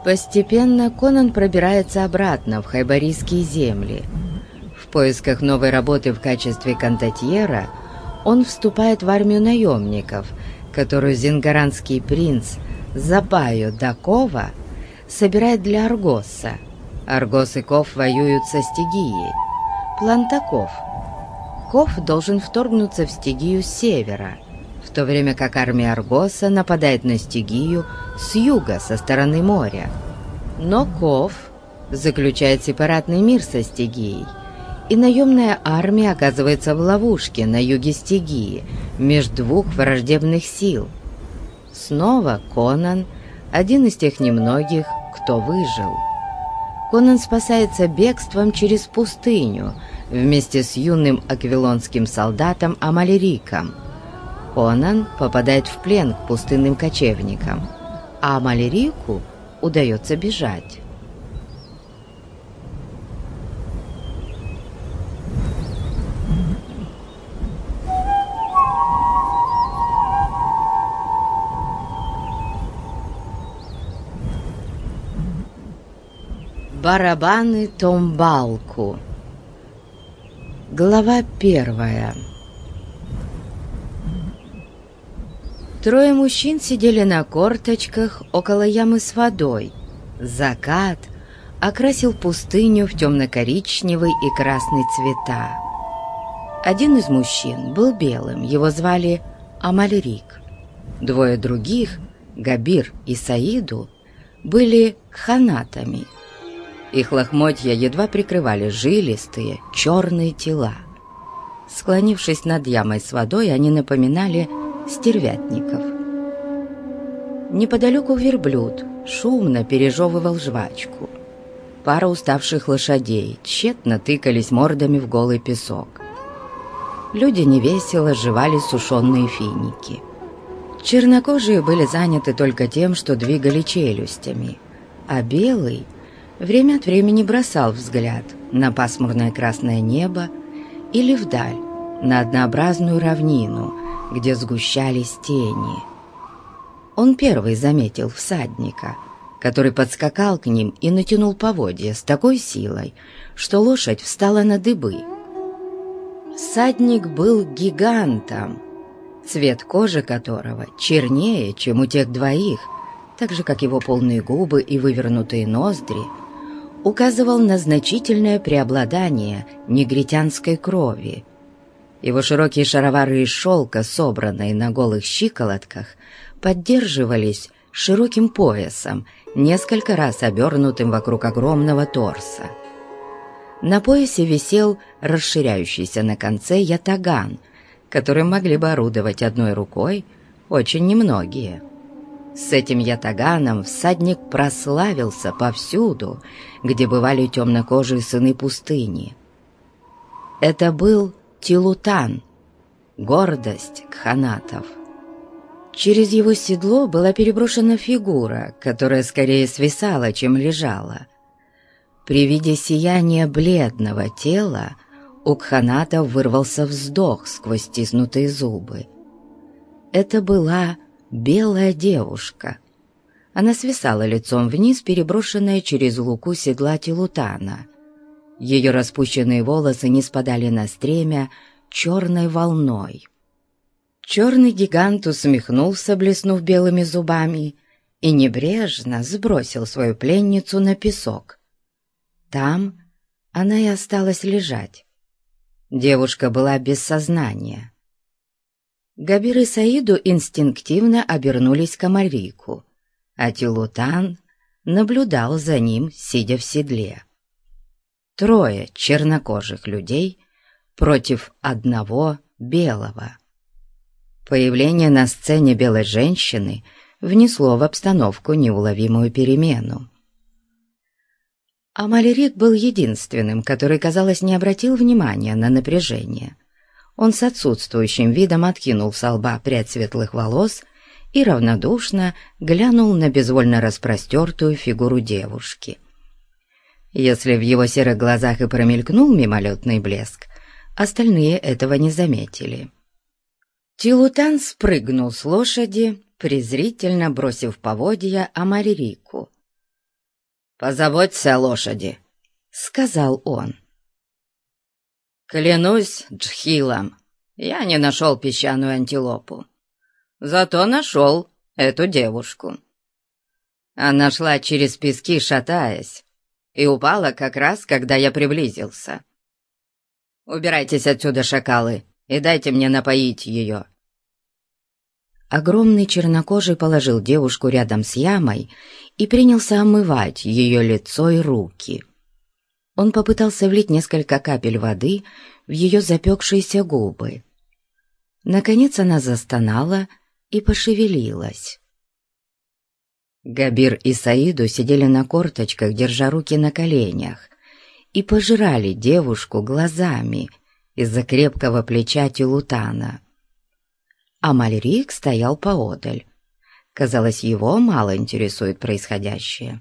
Постепенно Конан пробирается обратно в хайбарийские земли. В поисках новой работы в качестве кондотьера он вступает в армию наемников, которую зингаранский принц Запайо да Кова собирает для Аргоса. Аргос и Ков воюют со Стигией. План таков. Ков должен вторгнуться в Стигию с севера, в то время как армия Аргоса нападает на Стигию с юга, со стороны моря. Но Ков заключает сепаратный мир со Стигией, и наемная армия оказывается в ловушке на юге Стигии, между двух враждебных сил. Снова Конан – один из тех немногих, кто выжил. Конан спасается бегством через пустыню вместе с юным аквилонским солдатом Амалериком. Конан попадает в плен к пустынным кочевникам, а Амалерику удается бежать. Барабаны Томбалку. Глава 1. Трое мужчин сидели на корточках около ямы с водой. Закат окрасил пустыню в темно-коричневый и красный цвета. Один из мужчин был белым, его звали Амалерик. Двое других, Габир и Саиду, были ханатами. Их лохмотья едва прикрывали жилистые, черные тела. Склонившись над ямой с водой, они напоминали стервятников. Неподалеку верблюд шумно пережевывал жвачку. Пара уставших лошадей тщетно тыкались мордами в голый песок. Люди невесело жевали сушеные финики. Чернокожие были заняты только тем, что двигали челюстями, а белый время от времени бросал взгляд на пасмурное красное небо или вдаль, на однообразную равнину, где сгущались тени. Он первый заметил всадника, который подскакал к ним и натянул поводья с такой силой, что лошадь встала на дыбы. Всадник был гигантом, цвет кожи которого чернее, чем у тех двоих, так же, как его полные губы и вывернутые ноздри, указывал на значительное преобладание негритянской крови. Его широкие шаровары из шелка, собранные на голых щиколотках, поддерживались широким поясом, несколько раз обернутым вокруг огромного торса. На поясе висел расширяющийся на конце ятаган, которым могли бы орудовать одной рукой очень немногие. С этим ятаганом всадник прославился повсюду, где бывали темнокожие сыны пустыни. Это был Тилутан, гордость кханатов. Через его седло была переброшена фигура, которая скорее свисала, чем лежала. При виде сияния бледного тела у кханатов вырвался вздох сквозь стиснутые зубы. Это была белая девушка. Она свисала лицом вниз, переброшенная через луку седла Тилутана. Ее распущенные волосы не спадали на стремя черной волной. Черный гигант усмехнулся, блеснув белыми зубами, и небрежно сбросил свою пленницу на песок. Там она и осталась лежать. Девушка была без сознания. Габир и Саиду инстинктивно обернулись к Амалерику, а Тилутан наблюдал за ним, сидя в седле. Трое чернокожих людей против одного белого. Появление на сцене белой женщины внесло в обстановку неуловимую перемену. Амалерик был единственным, который, казалось, не обратил внимания на напряжение. Он с отсутствующим видом откинул со лба прядь светлых волос и равнодушно глянул на безвольно распростертую фигуру девушки. Если в его серых глазах и промелькнул мимолетный блеск, остальные этого не заметили. Тилутан спрыгнул с лошади, презрительно бросив поводья Амалерику. «Позаботься о лошади», — сказал он. «Клянусь Джхилом, я не нашел песчаную антилопу, зато нашел эту девушку. Она шла через пески, шатаясь, и упала как раз, когда я приблизился. Убирайтесь отсюда, шакалы, и дайте мне напоить ее». Огромный чернокожий положил девушку рядом с ямой и принялся омывать ее лицо и руки. Он попытался влить несколько капель воды в ее запекшиеся губы. Наконец она застонала и пошевелилась. Габир и Саиду сидели на корточках, держа руки на коленях, и пожирали девушку глазами из-за крепкого плеча Тилутана. А Мальрик стоял поодаль. Казалось, его мало интересует происходящее.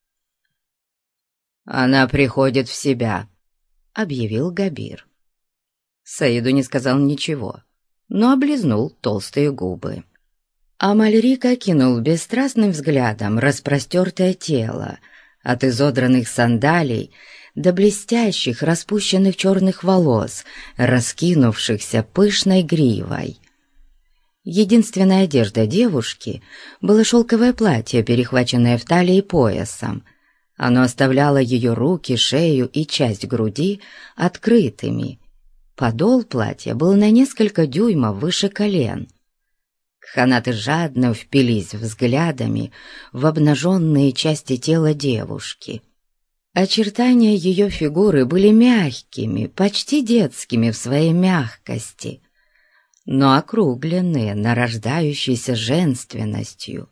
«Она приходит в себя», — объявил Габир. Саиду не сказал ничего, но облизнул толстые губы. А Мальрик окинул бесстрастным взглядом распростертое тело, от изодранных сандалий до блестящих распущенных черных волос, раскинувшихся пышной гривой. Единственная одежда девушки было шелковое платье, перехваченное в талии поясом. Оно оставляло ее руки, шею и часть груди открытыми. Подол платья был на несколько дюймов выше колен. Кханаты жадно впились взглядами в обнаженные части тела девушки. Очертания ее фигуры были мягкими, почти детскими в своей мягкости, но округленные нарождающейся женственностью.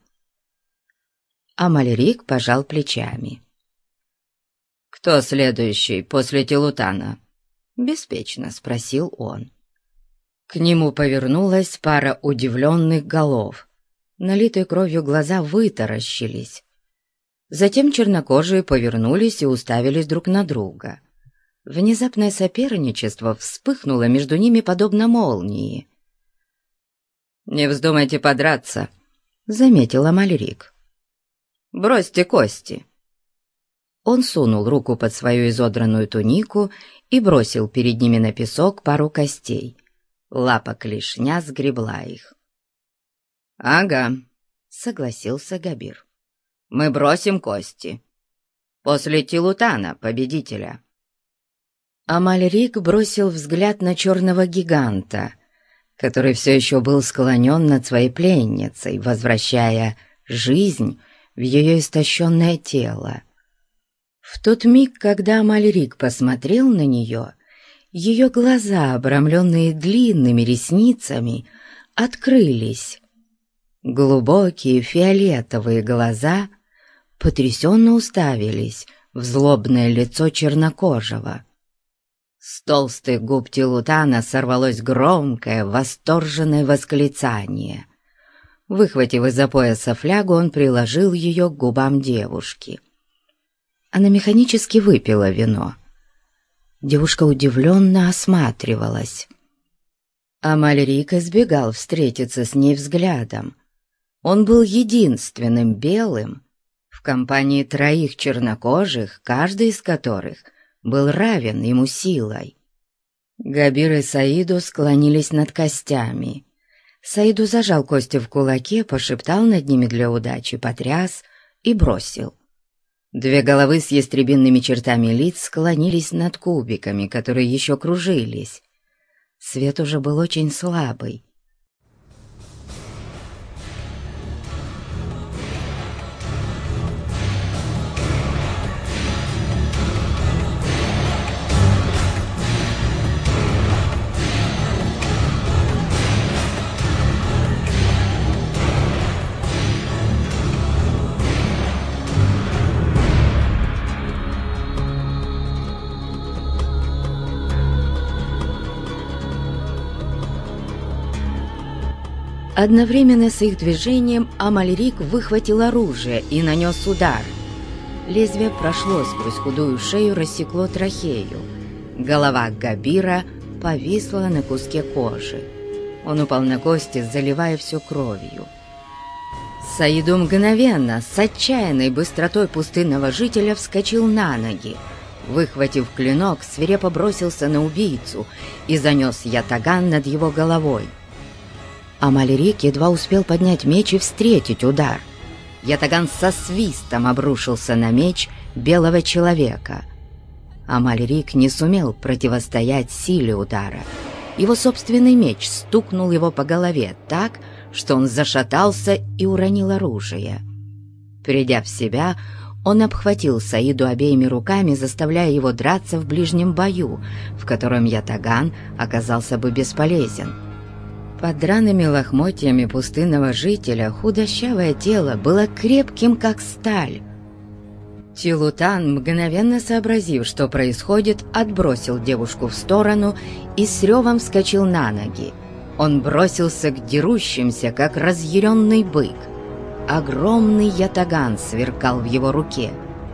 А Мальрик пожал плечами. «Кто следующий после Тилутана?» — беспечно спросил он. К нему повернулась пара удивленных голов. Налитые кровью глаза вытаращились. Затем чернокожие повернулись и уставились друг на друга. Внезапное соперничество вспыхнуло между ними подобно молнии. «Не вздумайте подраться», — заметила Мальрик. «Бросьте кости». Он сунул руку под свою изодранную тунику и бросил перед ними на песок пару костей. Лапа клешня сгребла их. «Ага», — согласился Габир. «Мы бросим кости. После Тилутана, победителя». А Мальрик бросил взгляд на черного гиганта, который все еще был склонен над своей пленницей, возвращая жизнь в ее истощенное тело. В тот миг, когда Мальрик посмотрел на нее, ее глаза, обрамленные длинными ресницами, открылись. Глубокие фиолетовые глаза потрясенно уставились в злобное лицо чернокожего. С толстых губ Тилутана сорвалось громкое, восторженное восклицание. Выхватив из-за пояса флягу, он приложил ее к губам девушки. Она механически выпила вино. Девушка удивленно осматривалась. А Мальрик избегал встретиться с ней взглядом. Он был единственным белым в компании троих чернокожих, каждый из которых был равен ему силой. Габир и Саиду склонились над костями. Саиду зажал кости в кулаке, пошептал над ними для удачи, потряс и бросил. Две головы с ястребинными чертами лиц склонились над кубиками, которые еще кружились. Свет уже был очень слабый. Одновременно с их движением Амальрик выхватил оружие и нанес удар. Лезвие прошло сквозь худую шею, рассекло трахею. Голова Габира повисла на куске кожи. Он упал на кости, заливая все кровью. Саиду мгновенно, с отчаянной быстротой пустынного жителя, вскочил на ноги. Выхватив клинок, свирепо бросился на убийцу и занес ятаган над его головой. Амальрик едва успел поднять меч и встретить удар. Ятаган со свистом обрушился на меч белого человека. Амальрик не сумел противостоять силе удара. Его собственный меч стукнул его по голове так, что он зашатался и уронил оружие. Придя в себя, он обхватил Саиду обеими руками, заставляя его драться в ближнем бою, в котором ятаган оказался бы бесполезен. Под драными лохмотьями пустынного жителя худощавое тело было крепким, как сталь. Тилутан, мгновенно сообразив, что происходит, отбросил девушку в сторону и с ревом вскочил на ноги. Он бросился к дерущимся, как разъяренный бык. Огромный ятаган сверкал в его руке.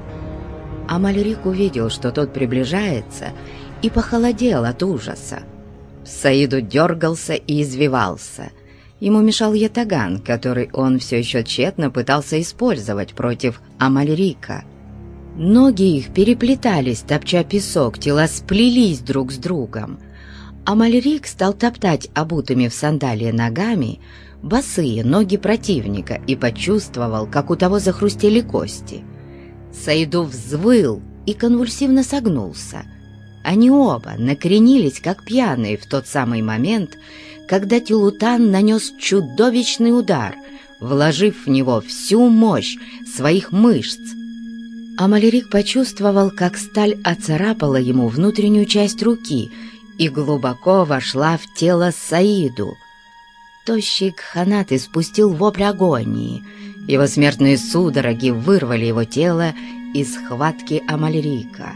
Амальрик увидел, что тот приближается, и похолодел от ужаса. Саиду дергался и извивался. Ему мешал ятаган, который он все еще тщетно пытался использовать против Амальрика. Ноги их переплетались, топча песок, тела сплелись друг с другом. Амальрик стал топтать обутыми в сандалии ногами босые ноги противника и почувствовал, как у того захрустели кости. Саиду взвыл и конвульсивно согнулся. Они оба накренились, как пьяные, в тот самый момент, когда Тилутан нанес чудовищный удар, вложив в него всю мощь своих мышц. Амальрик почувствовал, как сталь оцарапала ему внутреннюю часть руки и глубоко вошла в тело Саиду. Тощий Кханат испустил вопль агонии. Его смертные судороги вырвали его тело из схватки Амальрика.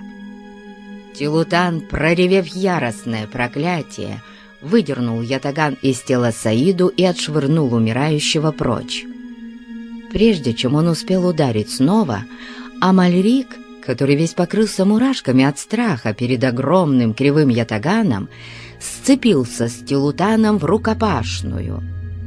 Тилутан, проревев яростное проклятие, выдернул ятаган из тела Саиду и отшвырнул умирающего прочь. Прежде чем он успел ударить снова, Амальрик, который весь покрылся мурашками от страха перед огромным кривым ятаганом, сцепился с Тилутаном в рукопашную.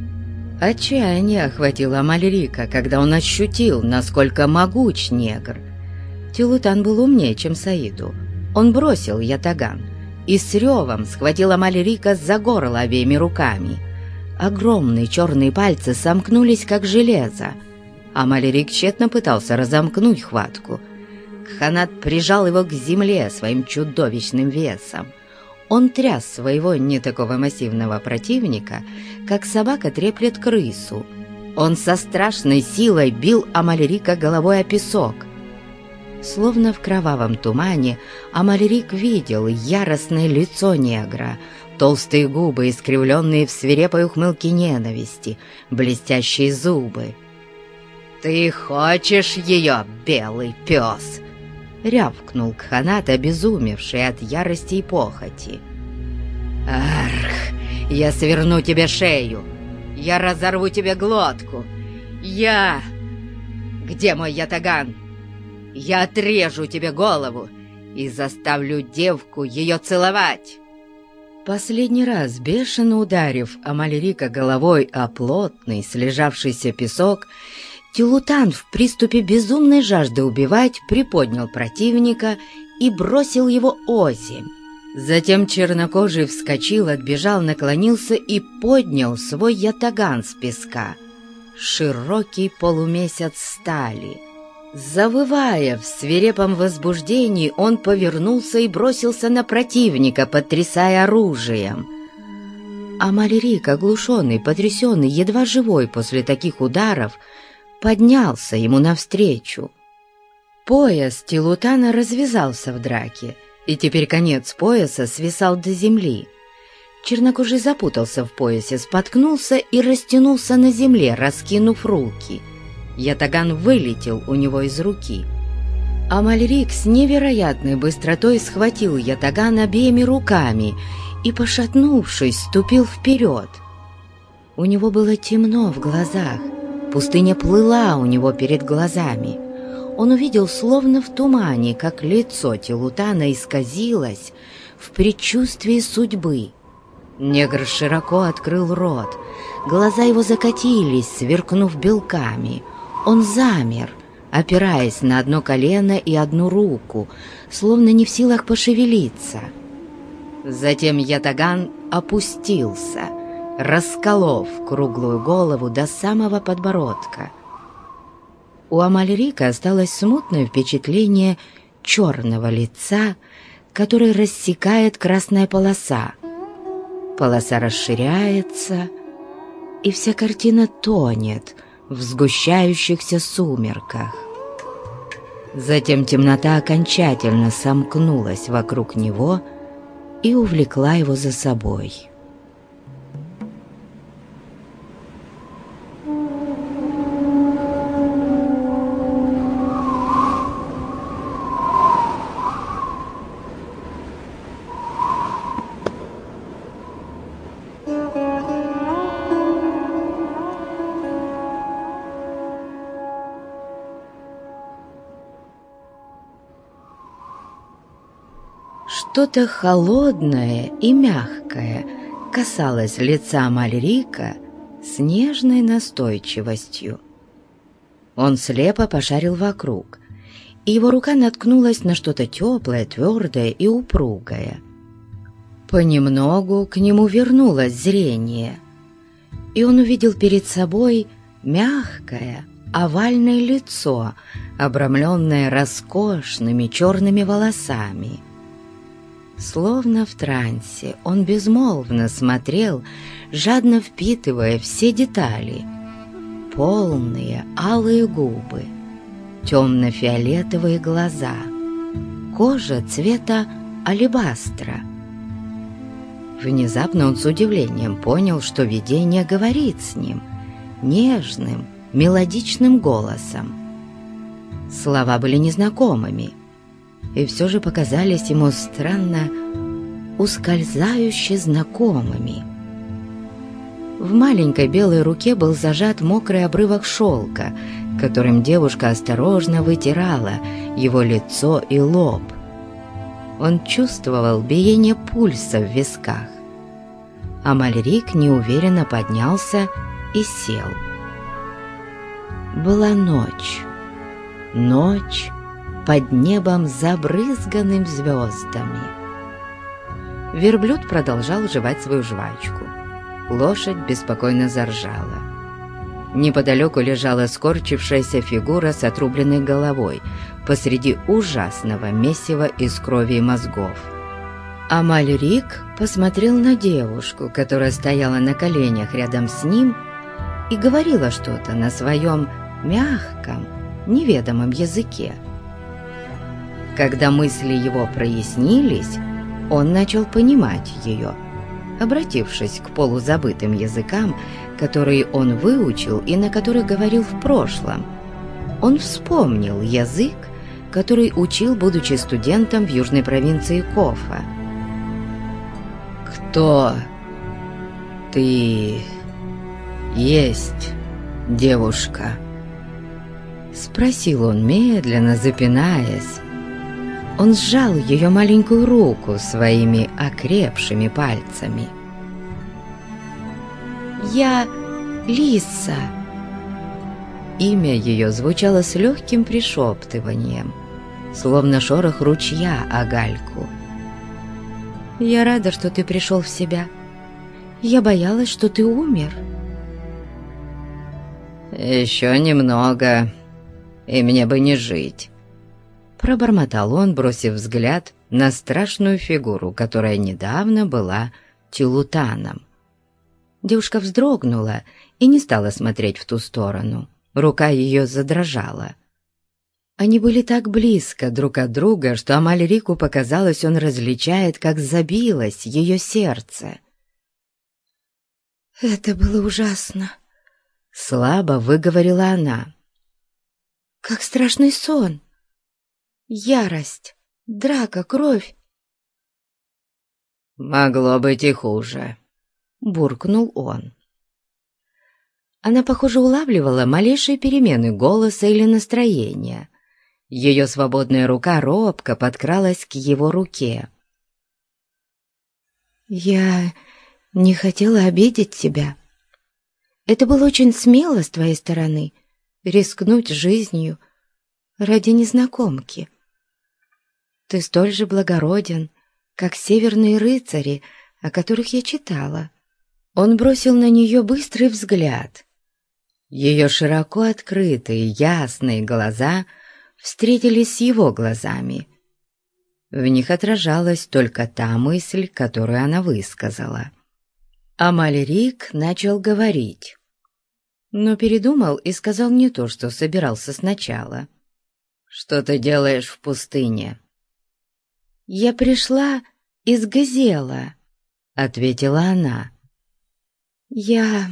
Отчаяние охватило Амальрика, когда он ощутил, насколько могуч негр. Тилутан был умнее, чем Саиду. Он бросил ятаган и с ревом схватил Амальрика за горло обеими руками. Огромные черные пальцы сомкнулись, как железо. Амальрик тщетно пытался разомкнуть хватку. Кханат прижал его к земле своим чудовищным весом. Он тряс своего не такого массивного противника, как собака треплет крысу. Он со страшной силой бил Амальрика головой о песок. Словно в кровавом тумане Амальрик видел яростное лицо негра, толстые губы, искривленные в свирепой ухмылке ненависти, блестящие зубы. «Ты хочешь ее, белый пес?» — рявкнул Кханат, обезумевший от ярости и похоти. «Арх, я сверну тебе шею! Я разорву тебе глотку! Где мой ятаган? Я отрежу тебе голову и заставлю девку ее целовать!» Последний раз, бешено ударив Амальрика головой о плотный, слежавшийся песок, Тилутан в приступе безумной жажды убивать приподнял противника и бросил его озимь. Затем чернокожий вскочил, отбежал, наклонился и поднял свой ятаган с песка. Широкий полумесяц стали. Завывая в свирепом возбуждении, он повернулся и бросился на противника, потрясая оружием. Амальрик, оглушенный, потрясенный, едва живой после таких ударов, поднялся ему навстречу. Пояс Тилутана развязался в драке, и теперь конец пояса свисал до земли. Чернокожий запутался в поясе, споткнулся и растянулся на земле, раскинув руки. Ятаган вылетел у него из руки. Амальрик с невероятной быстротой схватил ятаган обеими руками и, пошатнувшись, ступил вперед. У него было темно в глазах. Пустыня плыла у него перед глазами. Он увидел, словно в тумане, как лицо Тилутана исказилось в предчувствии судьбы. Негр широко открыл рот. Глаза его закатились, сверкнув белками. Он замер, опираясь на одно колено и одну руку, словно не в силах пошевелиться. Затем ятаган опустился, расколов круглую голову до самого подбородка. У Амальрика осталось смутное впечатление черного лица, которое рассекает красная полоса. Полоса расширяется, и вся картина тонет в сгущающихся сумерках. Затем темнота окончательно сомкнулась вокруг него и увлекла его за собой. Что-то холодное и мягкое касалось лица Амальрика с нежной настойчивостью. Он слепо пошарил вокруг, и его рука наткнулась на что-то теплое, твердое и упругое. Понемногу к нему вернулось зрение, и он увидел перед собой мягкое, овальное лицо, обрамленное роскошными черными волосами. Словно в трансе, он безмолвно смотрел, жадно впитывая все детали. Полные алые губы, темно-фиолетовые глаза, кожа цвета алебастра. Внезапно он с удивлением понял, что видение говорит с ним нежным, мелодичным голосом. Слова были незнакомыми, и все же показались ему странно ускользающе знакомыми. В маленькой белой руке был зажат мокрый обрывок шелка, которым девушка осторожно вытирала его лицо и лоб. Он чувствовал биение пульса в висках. Амальрик неуверенно поднялся и сел. Была ночь. Ночь под небом, забрызганным звездами. Верблюд продолжал жевать свою жвачку. Лошадь беспокойно заржала. Неподалеку лежала скорчившаяся фигура с отрубленной головой посреди ужасного месива из крови и мозгов. Амальрик посмотрел на девушку, которая стояла на коленях рядом с ним и говорила что-то на своем мягком, неведомом языке. Когда мысли его прояснились, он начал понимать ее, обратившись к полузабытым языкам, которые он выучил и на которых говорил в прошлом. Он вспомнил язык, который учил, будучи студентом в южной провинции Кофа. «Кто ты есть, девушка?» — спросил он медленно, запинаясь. Он сжал ее маленькую руку своими окрепшими пальцами. «Я Лиса». Имя ее звучало с легким пришептыванием, словно шорох ручья о гальку. «Я рада, что ты пришел в себя. Я боялась, что ты умер». «Еще немного, и мне бы не жить», — пробормотал он, бросив взгляд на страшную фигуру, которая недавно была Тилутаном. Девушка вздрогнула и не стала смотреть в ту сторону. Рука ее задрожала. Они были так близко друг от друга, что Амальрику показалось, он различает, как забилось ее сердце. «Это было ужасно», — слабо выговорила она. «Как страшный сон! Ярость, драка, кровь!» «Могло быть и хуже», — буркнул он. Она, похоже, улавливала малейшие перемены голоса или настроения. Ее свободная рука робко подкралась к его руке. «Я не хотела обидеть тебя. Это было очень смело с твоей стороны — рискнуть жизнью ради незнакомки. Ты столь же благороден, как северные рыцари, о которых я читала». Он бросил на нее быстрый взгляд. Ее широко открытые, ясные глаза встретились с его глазами. В них отражалась только та мысль, которую она высказала. Амальрик начал говорить, но передумал и сказал не то, что собирался сначала. «Что ты делаешь в пустыне?» «Я пришла из Газела», — ответила она. «Я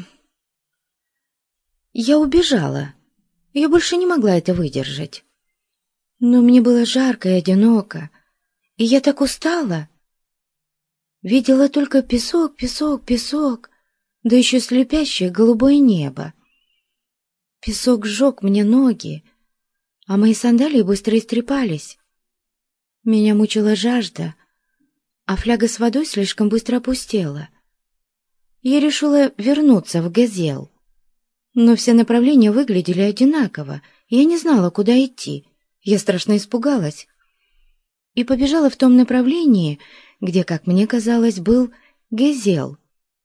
убежала. Я больше не могла это выдержать. Но мне было жарко и одиноко, и я так устала. Видела только песок, песок, песок, да еще слепящее голубое небо. Песок сжег мне ноги, а мои сандалии быстро истрепались. Меня мучила жажда, а фляга с водой слишком быстро опустела. Я решила вернуться в Газел, но все направления выглядели одинаково, и я не знала, куда идти. Я страшно испугалась и побежала в том направлении, где, как мне казалось, был Газел.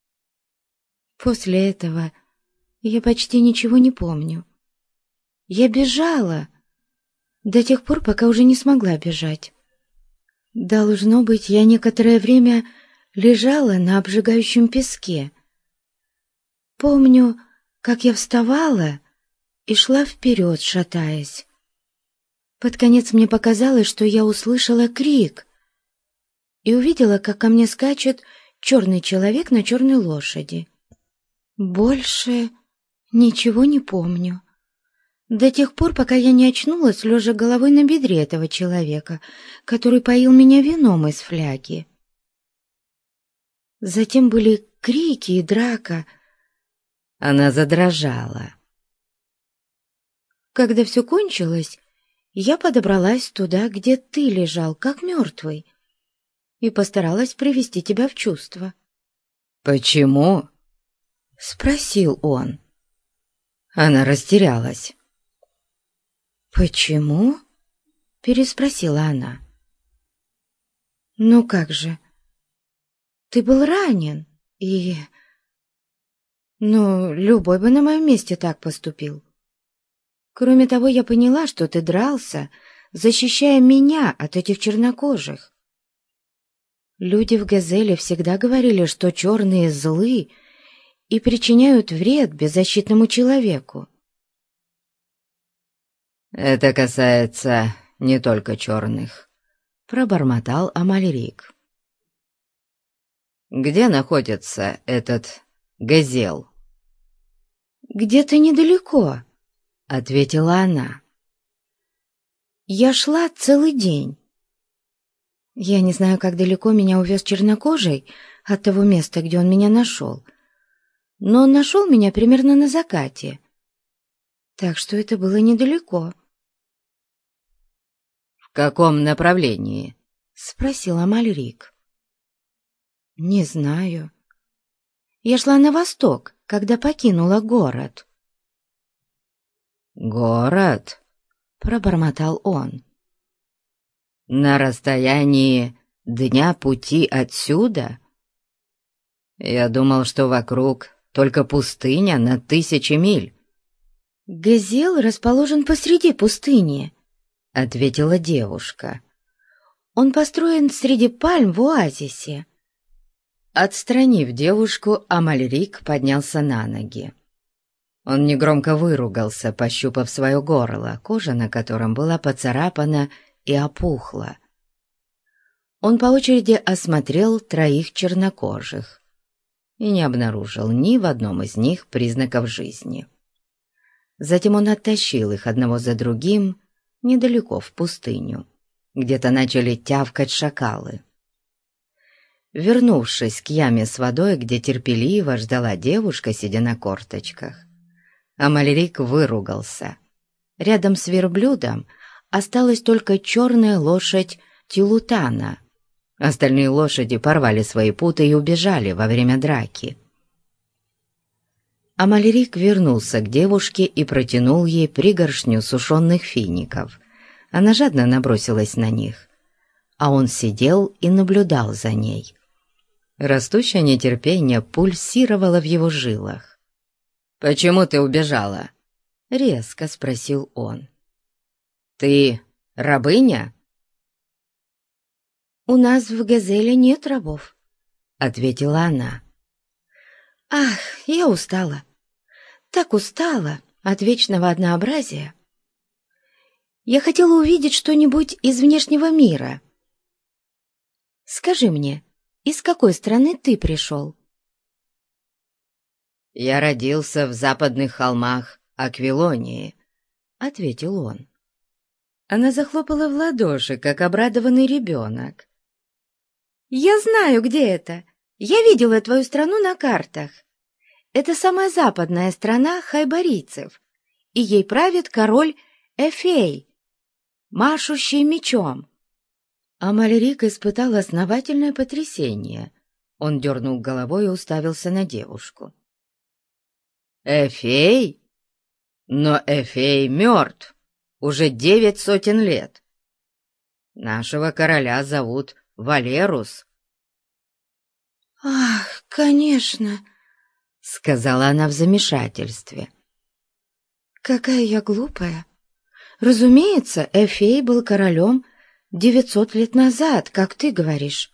После этого я почти ничего не помню. Я бежала до тех пор, пока уже не смогла бежать. Должно быть, я некоторое время лежала на обжигающем песке. Помню, как я вставала и шла вперед, шатаясь. Под конец мне показалось, что я услышала крик и увидела, как ко мне скачет черный человек на черной лошади. Больше ничего не помню. До тех пор, пока я не очнулась, лежа головой на бедре этого человека, который поил меня вином из фляги. Затем были крики и драка. Она задрожала. Когда все кончилось, я подобралась туда, где ты лежал, как мертвый, и постаралась привести тебя в чувство. «Почему?» — спросил он. Она растерялась. «Почему?» — переспросила она. «Ну как же? Ты был ранен, и... Ну, любой бы на моем месте так поступил. Кроме того, я поняла, что ты дрался, защищая меня от этих чернокожих. Люди в Газеле всегда говорили, что черные злы и причиняют вред беззащитному человеку. «Это касается не только черных», — пробормотал Амальрик. «Где находится этот Газел?» «Где-то недалеко», — ответила она. «Я шла целый день. Я не знаю, как далеко меня увез чернокожий от того места, где он меня нашел, но он нашел меня примерно на закате, так что это было недалеко». «В каком направлении?» — спросил Амальрик. «Не знаю. Я шла на восток, когда покинула город». «Город?» — пробормотал он. «На расстоянии дня пути отсюда? Я думал, что вокруг только пустыня на 1000 миль». «Газел расположен посреди пустыни», — ответила девушка. «Он построен среди пальм в оазисе». Отстранив девушку, Амальрик поднялся на ноги. Он негромко выругался, пощупав свое горло, кожа на котором была поцарапана и опухла. Он по очереди осмотрел 3 чернокожих и не обнаружил ни в одном из них признаков жизни. Затем он оттащил их одного за другим недалеко в пустыню. Где-то начали тявкать шакалы. Вернувшись к яме с водой, где терпеливо ждала девушка, сидя на корточках, Амальрик выругался. Рядом с верблюдом осталась только черная лошадь Тилутана. Остальные лошади порвали свои путы и убежали во время драки. Амальрик вернулся к девушке и протянул ей пригоршню сушеных фиников. Она жадно набросилась на них, а он сидел и наблюдал за ней. Растущее нетерпение пульсировало в его жилах. «Почему ты убежала?» — резко спросил он. «Ты рабыня?» «У нас в Газеле нет рабов», — ответила она. «Ах, я устала. Так устала от вечного однообразия. Я хотела увидеть что-нибудь из внешнего мира. Скажи мне, из какой страны ты пришел?» «Я родился в западных холмах Аквилонии», — ответил он. Она захлопала в ладоши, как обрадованный ребенок. «Я знаю, где это. Я видела твою страну на картах. Это самая западная страна хайбарийцев, и ей правит король Эфей, машущий мечом». Амальрик испытал основательное потрясение. Он дернул головой и уставился на девушку. «Эфей? Но Эфей мертв уже 900 лет. Нашего короля зовут Валерус». «Ах, конечно», — сказала она в замешательстве. «Какая я глупая. Разумеется, Эфей был королем 900 лет назад, как ты говоришь.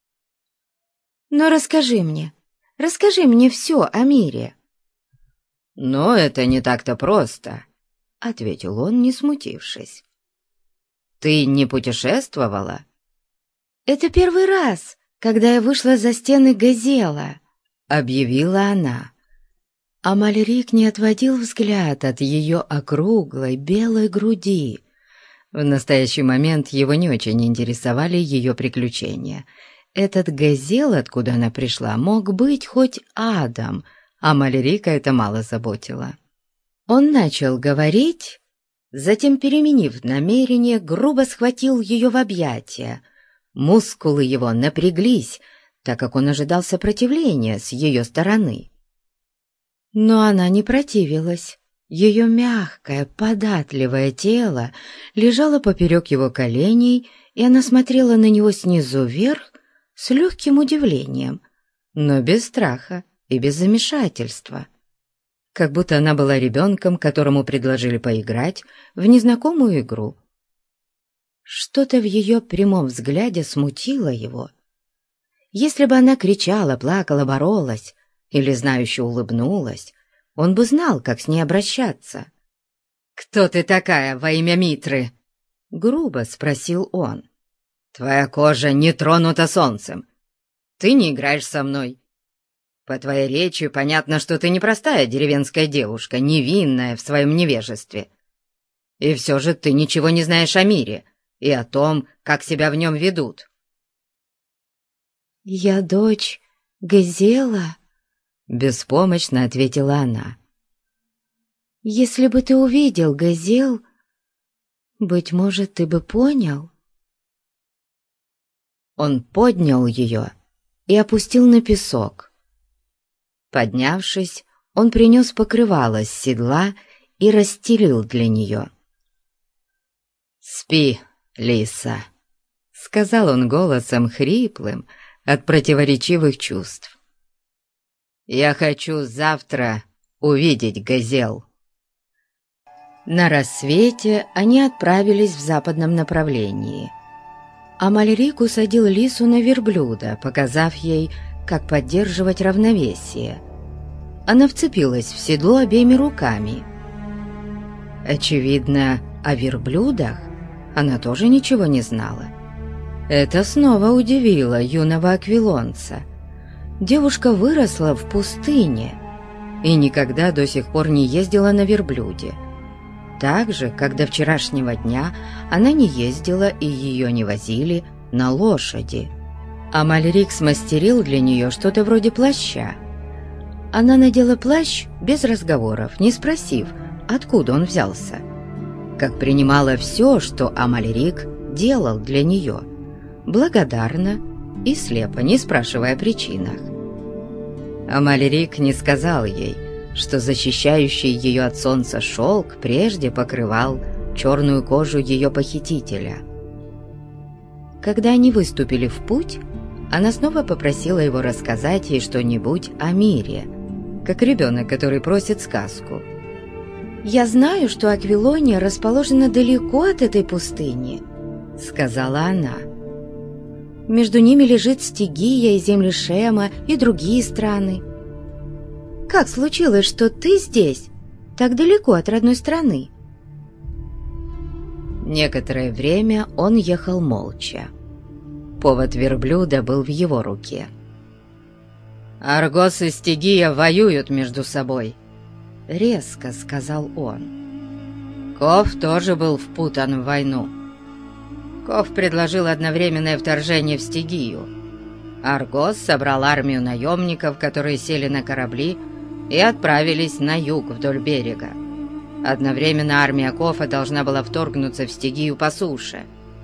Но расскажи мне все о мире». «Но это не так-то просто», — ответил он, не смутившись. «Ты не путешествовала?» «Это первый раз, когда я вышла за стены Газела», — объявила она. Амальрик не отводил взгляд от ее округлой белой груди. В настоящий момент его не очень интересовали ее приключения. Этот Газел, откуда она пришла, мог быть хоть адом, а Амальрика это мало заботило. Он начал говорить, затем, переменив намерение, грубо схватил ее в объятия. Мускулы его напряглись, так как он ожидал сопротивления с ее стороны. Но она не противилась. Ее мягкое, податливое тело лежало поперек его коленей, и она смотрела на него снизу вверх с легким удивлением, но без страха и без замешательства, как будто она была ребенком, которому предложили поиграть в незнакомую игру. Что-то в ее прямом взгляде смутило его. Если бы она кричала, плакала, боролась или знающе улыбнулась, он бы знал, как с ней обращаться. «Кто ты такая во имя Митры?» — грубо спросил он. «Твоя кожа не тронута солнцем. Ты не играешь со мной. По твоей речи понятно, что ты непростая деревенская девушка, невинная в своем невежестве. И все же ты ничего не знаешь о мире и о том, как себя в нем ведут». «Я дочь Газела», — беспомощно ответила она. «Если бы ты увидел Газел, быть может, ты бы понял». Он поднял ее и опустил на песок. Поднявшись, он принес покрывало с седла и расстелил для нее. «Спи, лиса», — сказал он голосом хриплым от противоречивых чувств. «Я хочу завтра увидеть Газел». На рассвете они отправились в западном направлении. Амальрик усадил лису на верблюда, показав ей, как поддерживать равновесие. Она вцепилась в седло обеими руками. Очевидно, о верблюдах она тоже ничего не знала. Это снова удивило юного аквилонца. Девушка выросла в пустыне и никогда до сих пор не ездила на верблюде. Так же, как до вчерашнего дня она не ездила и ее не возили на лошади. Амальрик смастерил для нее что-то вроде плаща. Она надела плащ без разговоров, не спросив, откуда он взялся. Как принимала все, что Амальрик делал для нее, благодарно и слепо, не спрашивая о причинах. Амальрик не сказал ей, что защищающий ее от солнца шелк прежде покрывал черную кожу ее похитителя. Когда они выступили в путь, она снова попросила его рассказать ей что-нибудь о мире, как ребенок, который просит сказку. «Я знаю, что Аквилония расположена далеко от этой пустыни», — сказала она. «Между ними лежит Стигия и земли Шема и другие страны. Как случилось, что ты здесь, так далеко от родной страны?» Некоторое время он ехал молча. Повод верблюда был в его руке. «Аргос и Стигия воюют между собой», — резко сказал он. Ков тоже был впутан в войну. Ков предложил одновременное вторжение в Стигию. Аргос собрал армию наемников, которые сели на корабли и отправились на юг вдоль берега. Одновременно армия Кофа должна была вторгнуться в Стигию по суше.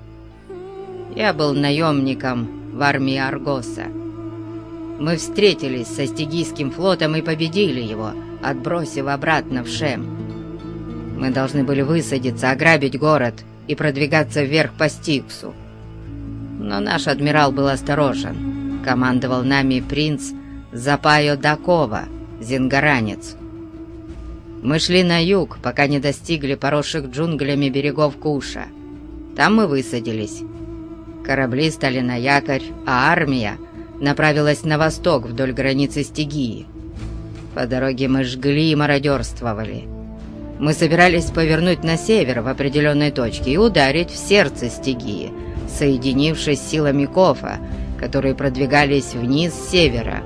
Я был наемником в армии Аргоса. Мы встретились со Стигийским флотом и победили его, отбросив обратно в Шем. Мы должны были высадиться, ограбить город и продвигаться вверх по Стиксу. Но наш адмирал был осторожен. Командовал нами принц Запайо Дакова, зингаранец. Мы шли на юг, пока не достигли поросших джунглями берегов Куша. Там мы высадились. Корабли стали на якорь, а армия направилась на восток вдоль границы Стигии. По дороге мы жгли и мародерствовали. Мы собирались повернуть на север в определенной точке и ударить в сердце Стигии, соединившись с силами Кофа, которые продвигались вниз с севера.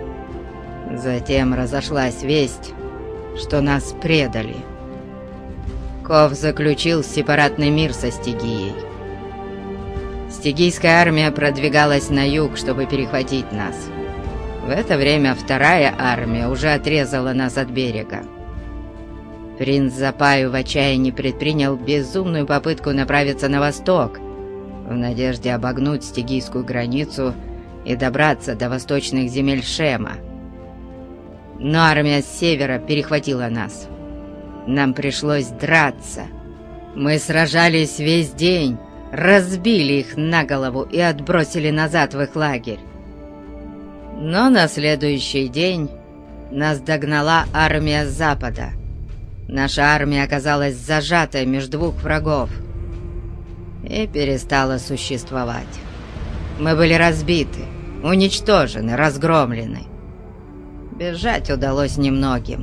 Затем разошлась весть, что нас предали. Коф заключил сепаратный мир со Стигией. Стигийская армия продвигалась на юг, чтобы перехватить нас. В это время вторая армия уже отрезала нас от берега. Принц Запаю в отчаянии предпринял безумную попытку направиться на восток, в надежде обогнуть стигийскую границу и добраться до восточных земель Шема. Но армия с севера перехватила нас. Нам пришлось драться. Мы сражались весь день, разбили их на голову и отбросили назад в их лагерь. Но на следующий день нас догнала армия с запада. Наша армия оказалась зажатой между двух врагов и перестала существовать. Мы были разбиты, уничтожены, разгромлены. Бежать удалось немногим.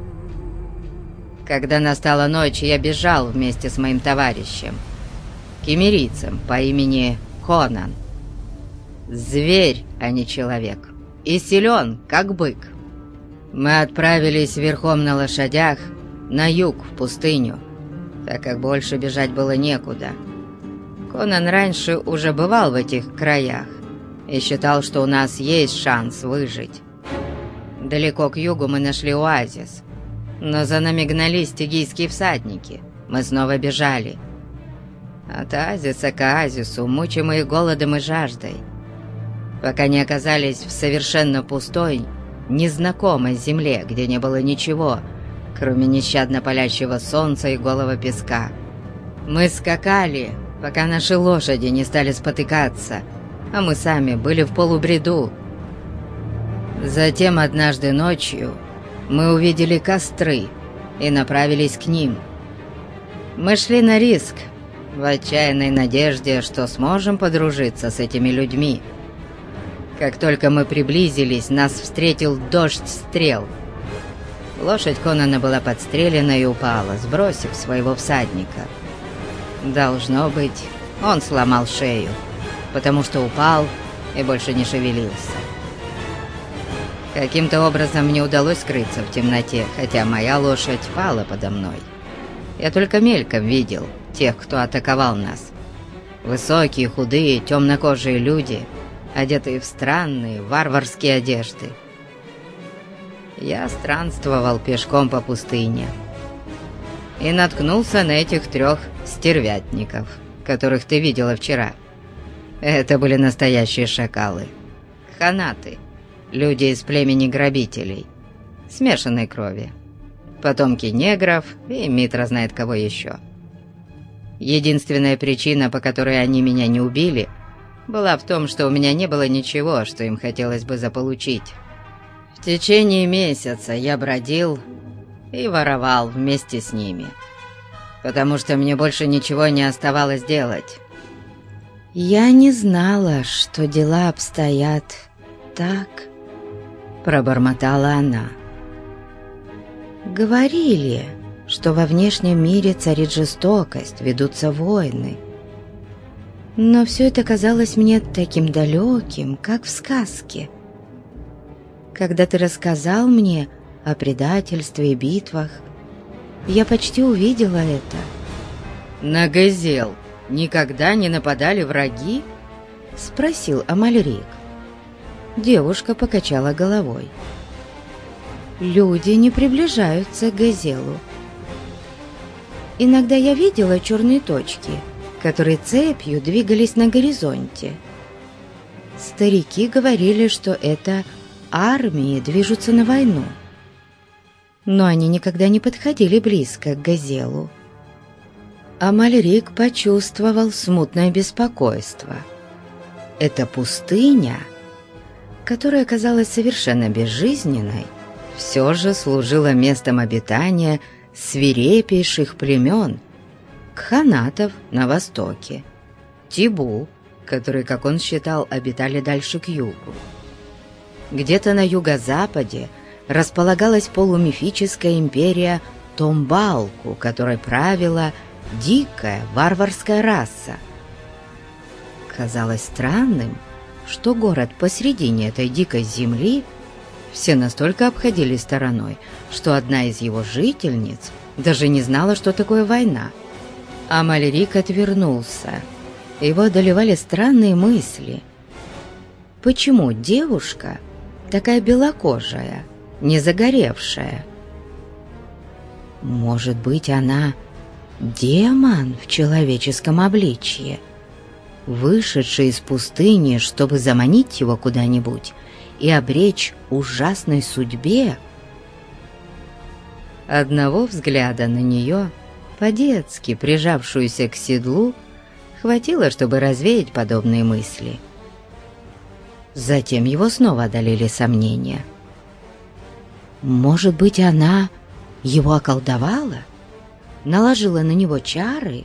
Когда настала ночь, я бежал вместе с моим товарищем, киммерийцем по имени Конан. Зверь, а не человек, и силен, как бык. Мы отправились верхом на лошадях на юг, в пустыню, так как больше бежать было некуда. Конан раньше уже бывал в этих краях и считал, что у нас есть шанс выжить. Далеко к югу мы нашли оазис, но за нами гнались стигийские всадники. Мы снова бежали. От оазиса к оазису, мучимые голодом и жаждой, пока не оказались в совершенно пустой, незнакомой земле, где не было ничего, кроме нещадно палящего солнца и голого песка. Мы скакали, пока наши лошади не стали спотыкаться, а мы сами были в полубреду. Затем однажды ночью мы увидели костры и направились к ним. Мы шли на риск, в отчаянной надежде, что сможем подружиться с этими людьми. Как только мы приблизились, нас встретил дождь стрел. Лошадь Конана была подстрелена и упала, сбросив своего всадника. Должно быть, он сломал шею, потому что упал и больше не шевелился. Каким-то образом мне удалось скрыться в темноте, хотя моя лошадь пала подо мной. Я только мельком видел тех, кто атаковал нас. Высокие, худые, темнокожие люди, одетые в странные, варварские одежды. Я странствовал пешком по пустыне и наткнулся на этих 3 стервятников, которых ты видела вчера. Это были настоящие шакалы, ханаты, люди из племени грабителей. смешанной крови, потомки негров и Митра знает кого еще. Единственная причина, по которой они меня не убили, была в том, что у меня не было ничего, что им хотелось бы заполучить. В течение месяца я бродил и воровал вместе с ними, потому что мне больше ничего не оставалось делать. «Я не знала, что дела обстоят так», — пробормотала она. «Говорили, что во внешнем мире царит жестокость, ведутся войны. Но все это казалось мне таким далеким, как в сказке. Когда ты рассказал мне о предательстве и битвах, я почти увидела это». «На Газел никогда не нападали враги?» — спросил Амальрик. Девушка покачала головой. «Люди не приближаются к Газелу. Иногда я видела черные точки, которые цепью двигались на горизонте. Старики говорили, что это армии движутся на войну, но они никогда не подходили близко к Газелу». Амальрик почувствовал смутное беспокойство. Эта пустыня, которая казалась совершенно безжизненной, все же служила местом обитания свирепейших племен, кханатов на востоке, тибу, которые, как он считал, обитали дальше к югу. Где-то на юго-западе располагалась полумифическая империя Томбалку, которой правила дикая варварская раса. Казалось странным, что город посредине этой дикой земли все настолько обходили стороной, что одна из его жительниц даже не знала, что такое война. Амальрик отвернулся. Его одолевали странные мысли. Почему девушка такая белокожая, не загоревшая? Может быть, она демон в человеческом обличье, вышедший из пустыни, чтобы заманить его куда-нибудь и обречь ужасной судьбе? Одного взгляда на нее, по-детски прижавшуюся к седлу, хватило, чтобы развеять подобные мысли. Затем его снова одолели сомнения. Может быть, она его околдовала? Наложила на него чары?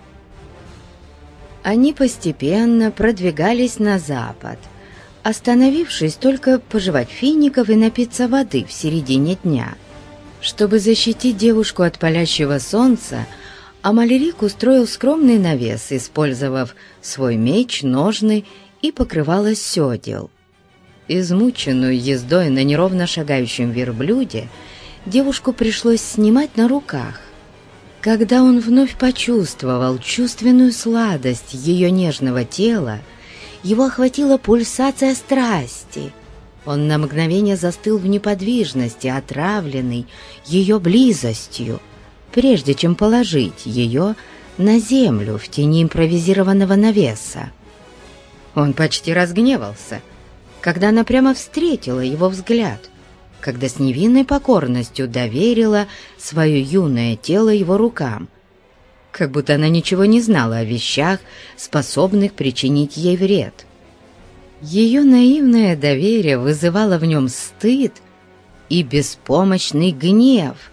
Они постепенно продвигались на запад, остановившись только пожевать фиников и напиться воды в середине дня. Чтобы защитить девушку от палящего солнца, Амальрик устроил скромный навес, использовав свой меч, ножны и покрывало сёдел. Измученную ездой на неровно шагающем верблюде девушку пришлось снимать на руках. Когда он вновь почувствовал чувственную сладость ее нежного тела, его охватила пульсация страсти. Он на мгновение застыл в неподвижности, отравленный ее близостью, прежде чем положить ее на землю в тени импровизированного навеса. Он почти разгневался, когда она прямо встретила его взгляд, когда с невинной покорностью доверила свое юное тело его рукам, как будто она ничего не знала о вещах, способных причинить ей вред. Ее наивное доверие вызывало в нем стыд и беспомощный гнев.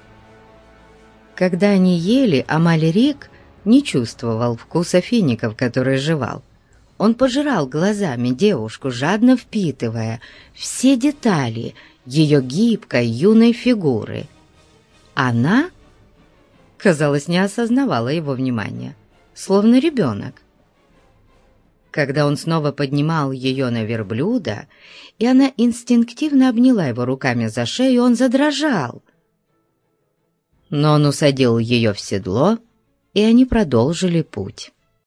Когда они ели, Амальрик не чувствовал вкуса фиников, которые жевал. Он пожирал глазами девушку, жадно впитывая все детали ее гибкой юной фигуры. Она, казалось, не осознавала его внимания, словно ребенок. Когда он снова поднимал ее на верблюда, и она инстинктивно обняла его руками за шею, он задрожал. Но он усадил ее в седло, и они продолжили путь.